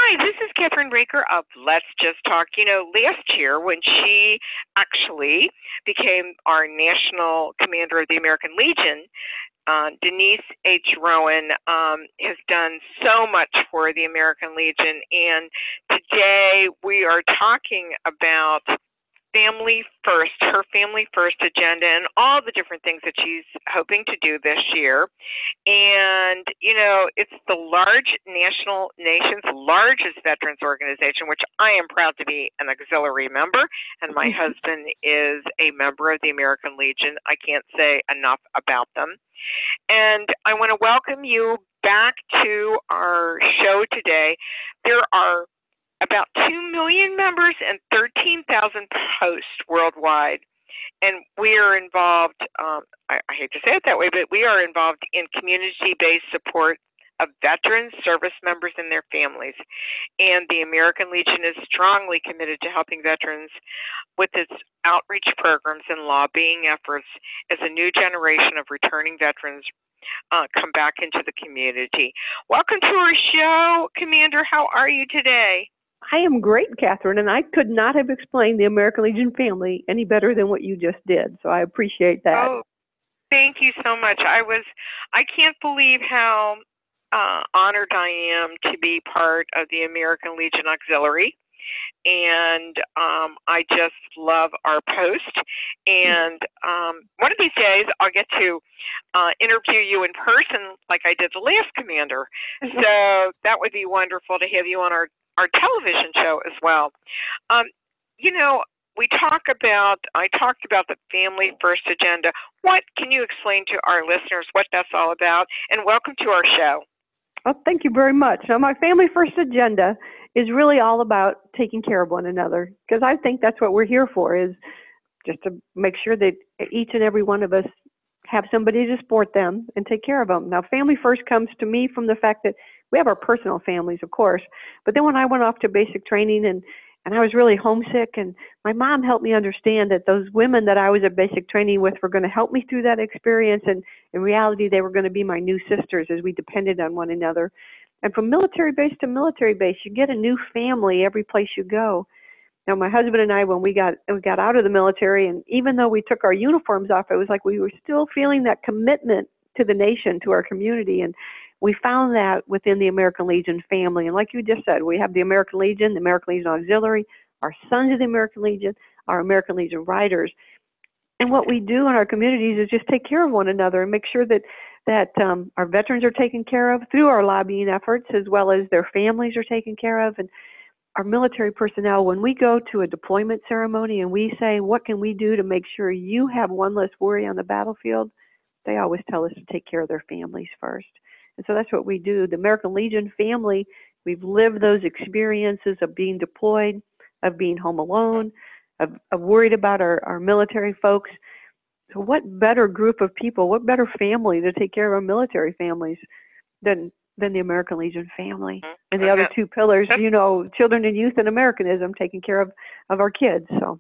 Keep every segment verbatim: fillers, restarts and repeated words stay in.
Hi, this is Catherine Raker of Let's Just Talk. You know, last year when she actually became our national commander of the American Legion, uh, Denise H. Rowan um, has done so much for the American Legion. And today we are talking about Family First, her Family First agenda, and all the different things that she's hoping to do this year. And, you know, it's the large national, nation's largest veterans organization, which I am proud to be an auxiliary member, and my husband is a member of the American Legion. I can't say enough about them. And I want to welcome you back to our show today. There are about two million members and thirteen thousand posts worldwide. And we are involved, um, I, I hate to say it that way, but we are involved in community-based support of veterans, service members, and their families. And the American Legion is strongly committed to helping veterans with its outreach programs and lobbying efforts as a new generation of returning veterans uh, come back into the community. Welcome to our show, Commander. How are you today? I am great, Catherine, and I could not have explained the American Legion family any better than what you just did, so I appreciate that. Oh, thank you so much. I was, I can't believe how uh, honored I am to be part of the American Legion Auxiliary, and um, I just love our post. And um, one of these days, I'll get to uh, interview you in person like I did the last commander, so that would be wonderful to have you on our our television show as well. Um, you know, we talk about, I talked about the Family First agenda. What can you explain to our listeners what that's all about? And welcome to our show. Well, thank you very much. Now, my Family First agenda is really all about taking care of one another, because I think that's what we're here for, is just to make sure that each and every one of us have somebody to support them and take care of them. Now, Family First comes to me from the fact that we have our personal families, of course, but then when I went off to basic training and, and I was really homesick, and my mom helped me understand that those women that I was at basic training with were going to help me through that experience, and in reality, they were going to be my new sisters as we depended on one another. And from military base to military base, you get a new family every place you go. Now, my husband and I, when we got we got out of the military, and even though we took our uniforms off, it was like we were still feeling that commitment to the nation, to our community, and we found that within the American Legion family. And like you just said, we have the American Legion, the American Legion Auxiliary, our Sons of the American Legion, our American Legion Riders. And what we do in our communities is just take care of one another and make sure that that um, our veterans are taken care of through our lobbying efforts, as well as their families are taken care of. And our military personnel, when we go to a deployment ceremony and we say, what can we do to make sure you have one less worry on the battlefield, they always tell us to take care of their families first. And so that's what we do. The American Legion family, we've lived those experiences of being deployed, of being home alone, of, of worried about our, our military folks. So what better group of people, what better family to take care of our military families than than the American Legion family? And the other two pillars, you know, children and youth and Americanism, taking care of, of our kids. So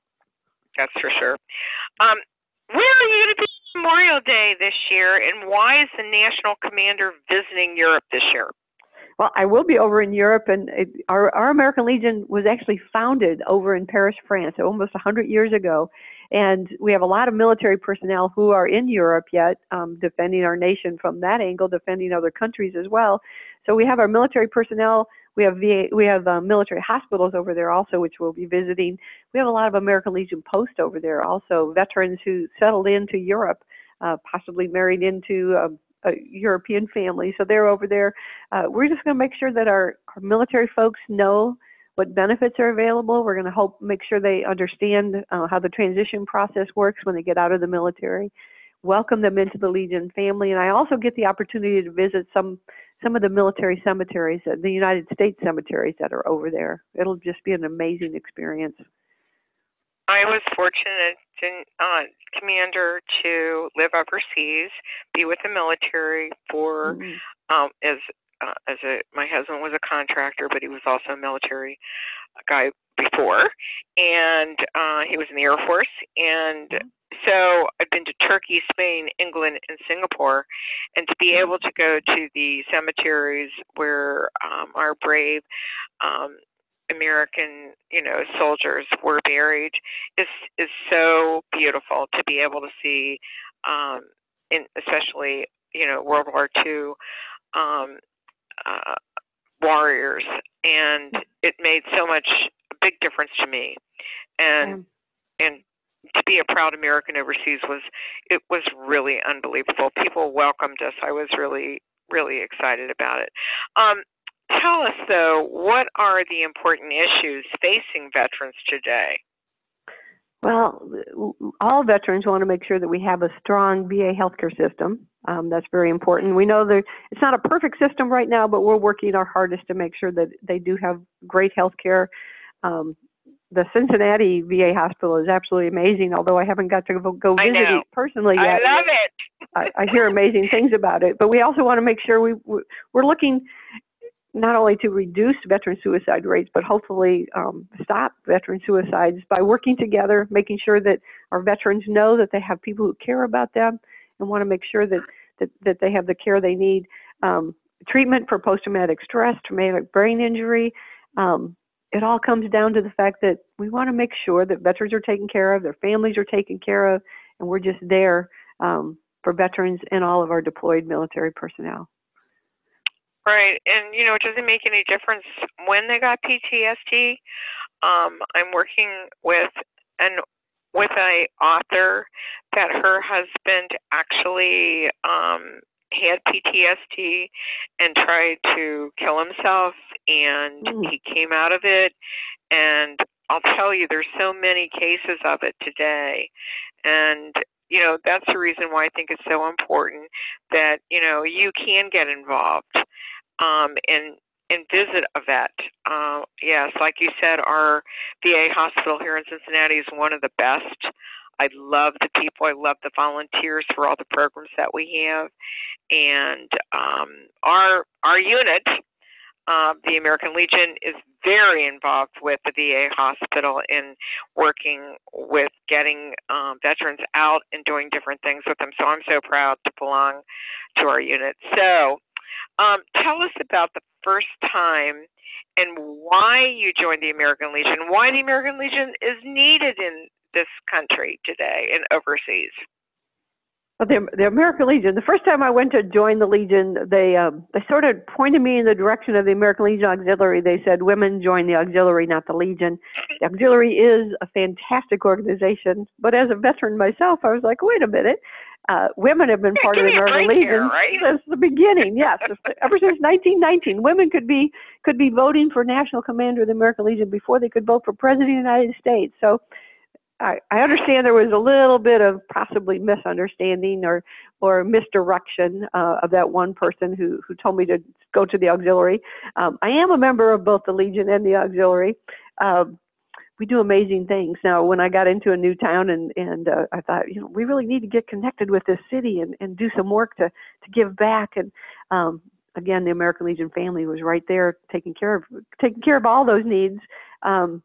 that's for sure. Um, where are you going to be Memorial Day this year, and why is the National Commander visiting Europe this year? Well, I will be over in Europe, and it, our, our American Legion was actually founded over in Paris, France, almost one hundred years ago. And we have a lot of military personnel who are in Europe yet, um, defending our nation from that angle, defending other countries as well. So we have our military personnel. We have V A, we have um, military hospitals over there also, which we'll be visiting. We have a lot of American Legion posts over there also, veterans who settled into Europe, uh, possibly married into um, a European family. So they're over there. Uh, we're just going to make sure that our, our military folks know what benefits are available. We're going to help make sure they understand uh, how the transition process works when they get out of the military, welcome them into the Legion family. And I also get the opportunity to visit some some of the military cemeteries, uh, the United States cemeteries that are over there. It'll just be an amazing experience. I was fortunate, to, uh, Commander, to live overseas, be with the military for mm-hmm. um, as uh, as a my husband was a contractor, but he was also a military guy before, and uh, he was in the Air Force. And so I've been to Turkey, Spain, England, and Singapore, and to be able to go to the cemeteries where um, our brave um, American, you know, soldiers were buried is is so beautiful to be able to see, um, in especially you know World War Two um, uh, warriors, and it made so much a big difference to me, and yeah. and to be a proud American overseas was it was really unbelievable. People welcomed us. I was really really excited about it. Um, Tell us, though, what are the important issues facing veterans today? Well, all veterans want to make sure that we have a strong V A healthcare system. Um, that's very important. We know that it's not a perfect system right now, but we're working our hardest to make sure that they do have great healthcare. Um, the Cincinnati V A hospital is absolutely amazing, although I haven't got to go, go visit it personally yet. I love it. I, I hear amazing things about it, but we also want to make sure we, we're looking not only to reduce veteran suicide rates, but hopefully um, stop veteran suicides by working together, making sure that our veterans know that they have people who care about them and want to make sure that, that, that they have the care they need. Um, treatment for post-traumatic stress, traumatic brain injury, um, it all comes down to the fact that we want to make sure that veterans are taken care of, their families are taken care of, and we're just there um, for veterans and all of our deployed military personnel. Right, and you know, it doesn't make any difference when they got P T S D. Um, I'm working with an with a author that her husband actually um, had P T S D and tried to kill himself, and mm. he came out of it. And I'll tell you, there's so many cases of it today, and you know, that's the reason why I think it's so important that you know you can get involved. Um, and and visit a vet. Uh, yes, like you said, our V A hospital here in Cincinnati is one of the best. I love the people. I love the volunteers for all the programs that we have, and um, our our unit, uh, the American Legion, is very involved with the V A hospital in working with getting um, veterans out and doing different things with them. So I'm so proud to belong to our unit. So. Um, tell us about the first time and why you joined the American Legion, why the American Legion is needed in this country today and overseas. Well, the, the American Legion, the first time I went to join the Legion, they um, they sort of pointed me in the direction of the American Legion Auxiliary. They said, women join the Auxiliary, not the Legion. The Auxiliary is a fantastic organization, but as a veteran myself, I was like, wait a minute. Uh, women have been yeah, part of the American Legion here, right? since the beginning. Yes, ever since nineteen nineteen, women could be could be voting for National Commander of the American Legion before they could vote for President of the United States. So I, I understand there was a little bit of possibly misunderstanding or or misdirection uh, of that one person who who told me to go to the Auxiliary. Um, I am a member of both the Legion and the Auxiliary. Um, We do amazing things. Now, when I got into a new town and, and uh, I thought, you know, we really need to get connected with this city and, and do some work to, to give back. And um, again, the American Legion family was right there taking care of taking care of all those needs. Um,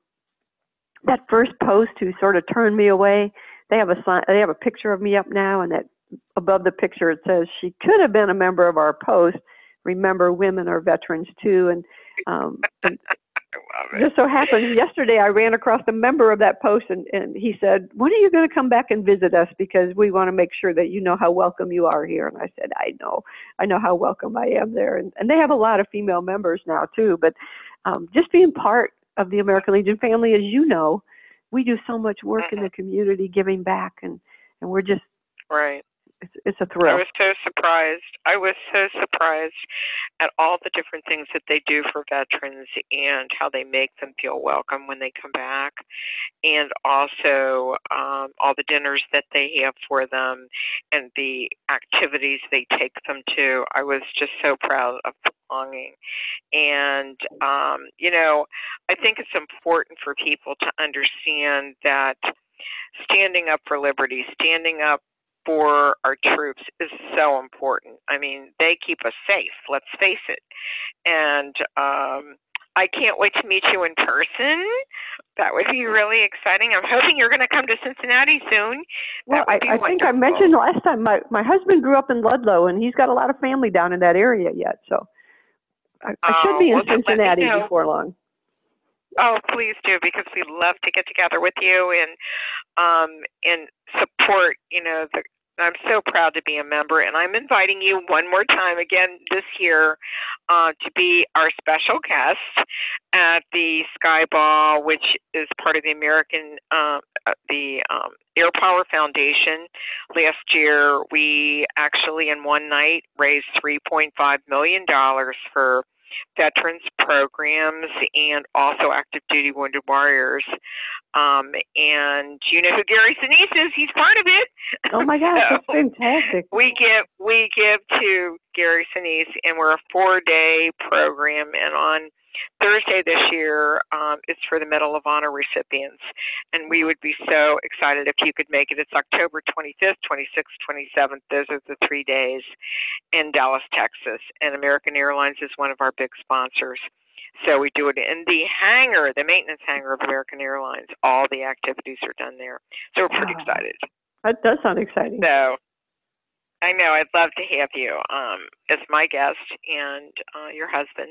that first post who sort of turned me away, they have a sign, they have a picture of me up now, and that above the picture it says, she could have been a member of our post. Remember, women are veterans too. And, um, and just so happens, yesterday I ran across a member of that post, and, and he said, when are you going to come back and visit us? Because we want to make sure that you know how welcome you are here. And I said, I know. I know how welcome I am there. And, and they have a lot of female members now, too. But um, just being part of the American Legion family, as you know, we do so much work in the community giving back, and, and we're just right. It's, it's a thrill. I was so surprised. I was so surprised at all the different things that they do for veterans and how they make them feel welcome when they come back, and also um, all the dinners that they have for them and the activities they take them to. I was just so proud of belonging. And, um, you know, I think it's important for people to understand that standing up for liberty, standing up for our troops is so important. I mean, they keep us safe, let's face it. And um, I can't wait to meet you in person. That would be really exciting. I'm hoping you're going to come to Cincinnati soon. Well, I, I think I mentioned last time, my, my husband grew up in Ludlow, and he's got a lot of family down in that area yet. So I, I should be in uh, well, Cincinnati before long. Oh, please do, because we love to get together with you and um, and support, you know, the I'm so proud to be a member, and I'm inviting you one more time again this year uh, to be our special guest at the Sky Ball, which is part of the American, uh, the um, Air Power Foundation. Last year, we actually in one night raised three point five million dollars for veterans programs and also active duty wounded warriors. Um, and you know who Gary Sinise is? He's part of it. Oh my gosh, so that's fantastic. We give we give to Gary Sinise, and we're a four-day program. And on Thursday this year, um, it's for the Medal of Honor recipients. And we would be so excited if you could make it. It's October twenty-fifth, twenty-sixth, twenty-seventh. Those are the three days in Dallas, Texas. And American Airlines is one of our big sponsors. So we do it in the hangar, the maintenance hangar of American Airlines. All the activities are done there. So we're pretty wow. excited. That does sound exciting. So I know, I'd love to have you um, as my guest and uh, your husband.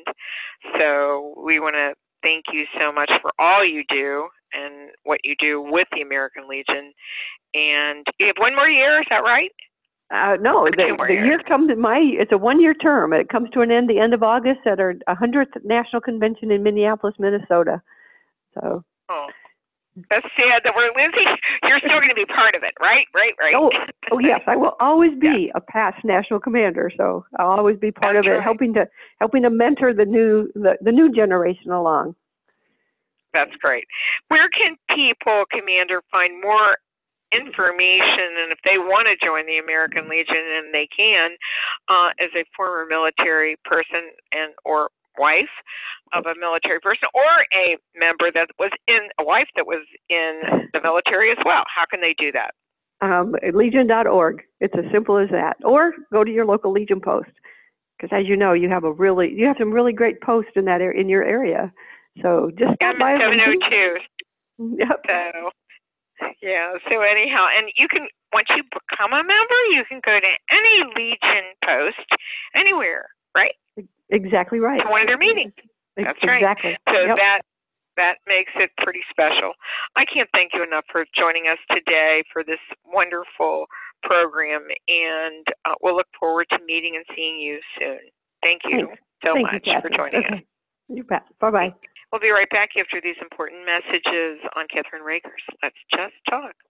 So we want to thank you so much for all you do and what you do with the American Legion. And you have one more year, is that right? Uh, no, the, the year comes in my, it's a one-year term. It comes to an end the end of August at our one hundredth National Convention in Minneapolis, Minnesota. So. Oh, that's sad that we're losing. You're still going to be part of it, right? Right, right. Oh, oh yes, I will always be yeah. a past national commander, so I'll always be part that's of it, right. helping to helping to mentor the new the, the new generation along. That's great. Where can people, Commander, find more information, and if they want to join the American Legion, and they can, uh, as a former military person and or wife of a military person, or a member that was in a wife that was in the military as well, how can they do that? Um, Legion dot org. It's as simple as that. Or go to your local Legion post, because as you know, you have a really you have some really great posts in that in your area. So just stop I'm by. I'm seven oh two. Yep. So. Yeah, so anyhow, and you can, once you become a member, you can go to any Legion post anywhere, right? Exactly right. To one of their meetings. That's right. Exactly. So yep. that that makes it pretty special. I can't thank you enough for joining us today for this wonderful program, and uh, we'll look forward to meeting and seeing you soon. Thank you Thanks. so thank much you, for joining okay. us. You bet. Bye-bye. We'll be right back after these important messages on Catherine Rakers. Let's Just Talk.